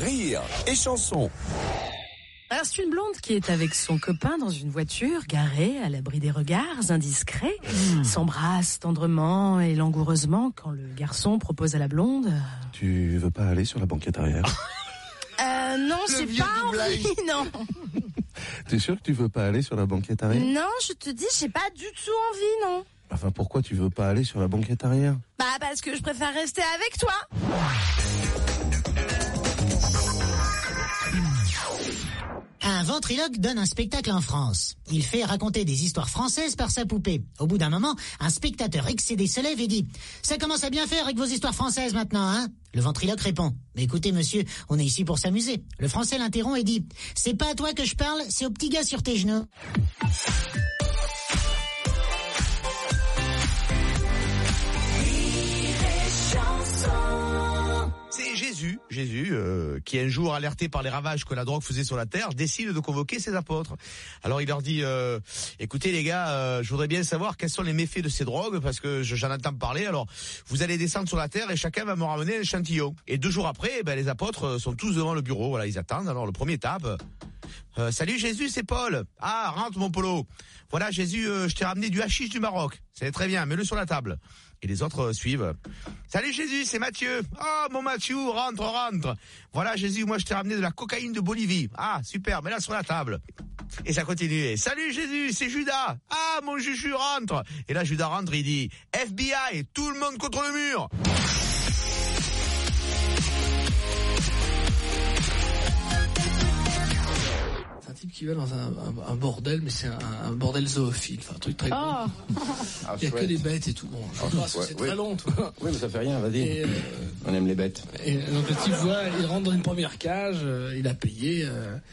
Rire et chanson. Alors, c'est une blonde qui est avec son copain dans une voiture garée à l'abri des regards indiscrets, s'embrasse tendrement et langoureusement quand le garçon propose à la blonde. Tu veux pas aller sur la banquette arrière? Non, j'ai pas envie, non. T'es sûr que tu veux pas aller sur la banquette arrière? Non, je te dis, j'ai pas du tout envie, non. Enfin, pourquoi tu veux pas aller sur la banquette arrière? Bah, parce que je préfère rester avec toi. Un ventriloque donne un spectacle en France. Il fait raconter des histoires françaises par sa poupée. Au bout d'un moment, un spectateur excédé se lève et dit « Ça commence à bien faire avec vos histoires françaises maintenant, hein ?» Le ventriloque répond « Mais écoutez monsieur, on est ici pour s'amuser. » Le français l'interrompt et dit « C'est pas à toi que je parle, c'est au petit gars sur tes genoux. » C'est Jésus, qui un jour, alerté par les ravages que la drogue faisait sur la terre, décide de convoquer ses apôtres. Alors il leur dit, écoutez les gars, je voudrais bien savoir quels sont les méfaits de ces drogues, parce que j'en entends parler. Alors vous allez descendre sur la terre et chacun va me ramener un échantillon. Et 2 jours après, les apôtres sont tous devant le bureau. Voilà, ils attendent. Alors le premier tape. Salut Jésus, c'est Paul. Ah, rentre mon polo. Voilà Jésus, je t'ai ramené du hashish du Maroc. C'est très bien, mets-le sur la table. Et les autres suivent. Salut Jésus, c'est Mathieu. Ah, mon Mathieu, rentre. Voilà Jésus, moi je t'ai ramené de la cocaïne de Bolivie. Ah, super, mets-la sur la table. Et ça continue. Salut Jésus, c'est Judas. Ah, mon Juju, rentre. Et là Judas rentre, il dit FBI, tout le monde contre le mur. Type qui va dans un bordel, mais c'est un bordel zoophile, enfin un truc très gros. Il y a que des bêtes et tout. Bon, je pense que c'est très long, tu vois. Oui, mais ça fait rien, vas-y. On aime les bêtes. Et donc le type il rentre dans une première cage, il a payé,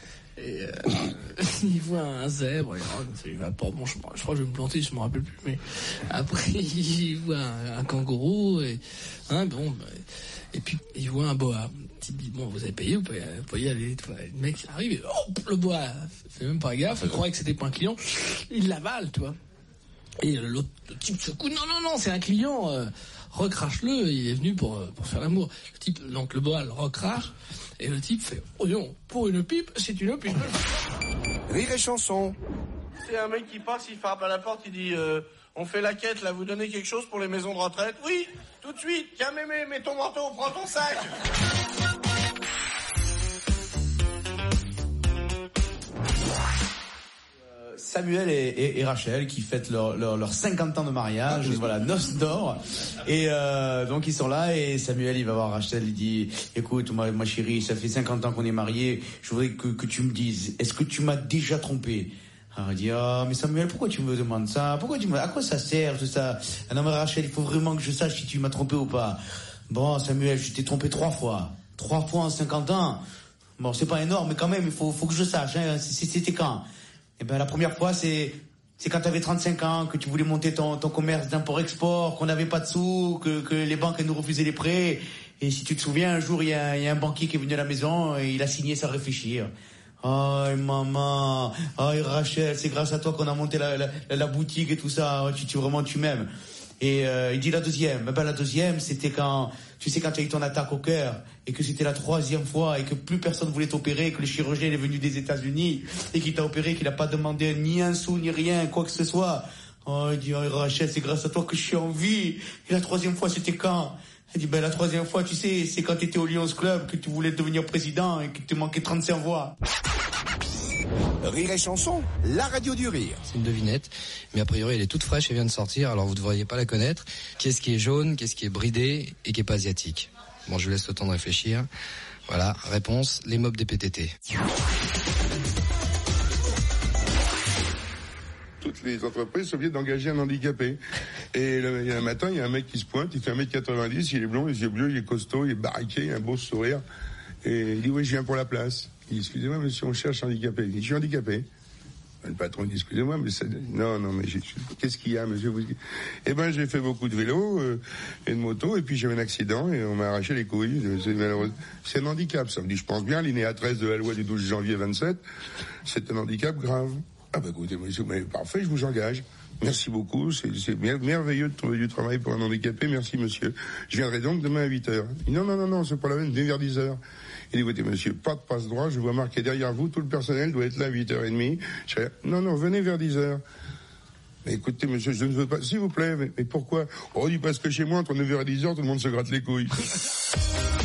il voit un zèbre, il va pas, bon, je crois que je vais me planter, je me rappelle plus, mais après il voit un kangourou et puis il voit un boa. Bon, vous avez payé, vous pouvez y aller. Le mec arrive et le boa fait même pas gaffe, il croyait que c'était pas un client, il l'avale, tu vois. Et le type secoue, non, c'est un client, recrache-le, il est venu pour faire l'amour. Le type, donc le boa le recrache, et le type fait, oh non, pour une pipe, c'est une pipe. Rire et chanson. C'est un mec qui passe, il frappe à la porte, il dit on fait la quête là, vous donnez quelque chose pour les maisons de retraite? Oui, tout de suite, tiens mémé, mets ton manteau, prends ton sac. Samuel et Rachel qui fêtent leurs 50 ans de mariage, voilà, noces d'or. Et donc ils sont là et Samuel il va voir Rachel, il dit écoute ma chérie, ça fait 50 ans qu'on est mariés, je voudrais que tu me dises, est-ce que tu m'as déjà trompé? Alors elle dit mais Samuel, pourquoi tu me demandes ça? À quoi ça sert tout ça? Non mais Rachel, il faut vraiment que je sache si tu m'as trompé ou pas. Bon Samuel, je t'ai trompé 3 fois. 3 fois en 50 ans. Bon, c'est pas énorme, mais quand même, il faut que je sache, hein, c'était quand? Eh ben, la première fois, c'est quand t'avais 35 ans, que tu voulais monter ton commerce d'import-export, qu'on n'avait pas de sous, que les banques, elles nous refusaient les prêts. Et si tu te souviens, un jour, il y a un banquier qui est venu à la maison et il a signé sans réfléchir. Oh, maman. Oh, Rachel, c'est grâce à toi qu'on a monté la boutique et tout ça. Tu m'aimes. Et il dit la deuxième. La deuxième, c'était quand tu as eu ton attaque au cœur et que c'était la 3e fois et que plus personne voulait t'opérer, que le chirurgien est venu des États-Unis et qu'il t'a opéré, qu'il n'a pas demandé ni un sou ni rien, quoi que ce soit. Oh, il dit Rachel, c'est grâce à toi que je suis en vie. Et la 3e fois, c'était quand? Elle dit la 3e fois, tu sais, c'est quand tu étais au Lions Club, que tu voulais devenir président et qu'il te manquait 35 voix. Rire et chanson, la radio du rire. C'est une devinette, mais a priori elle est toute fraîche et vient de sortir, alors vous ne devriez pas la connaître. Qu'est-ce qui est jaune, qu'est-ce qui est bridé et qui est pas asiatique? Bon, je vous laisse le temps de réfléchir. Voilà, réponse, les mobs des PTT. Toutes les entreprises sont obligées d'engager un handicapé. Et un matin, il y a un mec qui se pointe, il fait 1m90, il est blond, les yeux bleus, il est costaud, il est baraqué, il a un beau sourire. Et il dit, oui, je viens pour la place. Il dit, excusez-moi, monsieur, on cherche handicapé. Il dit, je suis handicapé. Le patron dit, excusez-moi, mais non, mais qu'est-ce qu'il y a, monsieur? Eh ben, j'ai fait beaucoup de vélo, et de moto, et puis j'ai eu un accident, et on m'a arraché les couilles. C'est malheureux. C'est un handicap, ça me dit, je pense bien, l'inéa 13 de la loi du 12 janvier 27, c'est un handicap grave. Ah, bah, écoutez, monsieur, mais parfait, je vous engage. Merci beaucoup, c'est merveilleux de trouver du travail pour un handicapé, merci monsieur. Je viendrai donc demain à 8h. Non, c'est pas la peine, venez vers 10h. Il dit, écoutez monsieur, pas de passe-droit, je vois marqué derrière vous, tout le personnel doit être là à 8h30. Non, venez vers 10h. Mais écoutez monsieur, je ne veux pas, s'il vous plaît, mais pourquoi? Oh, dit parce que chez moi, entre 9h et 10h, tout le monde se gratte les couilles.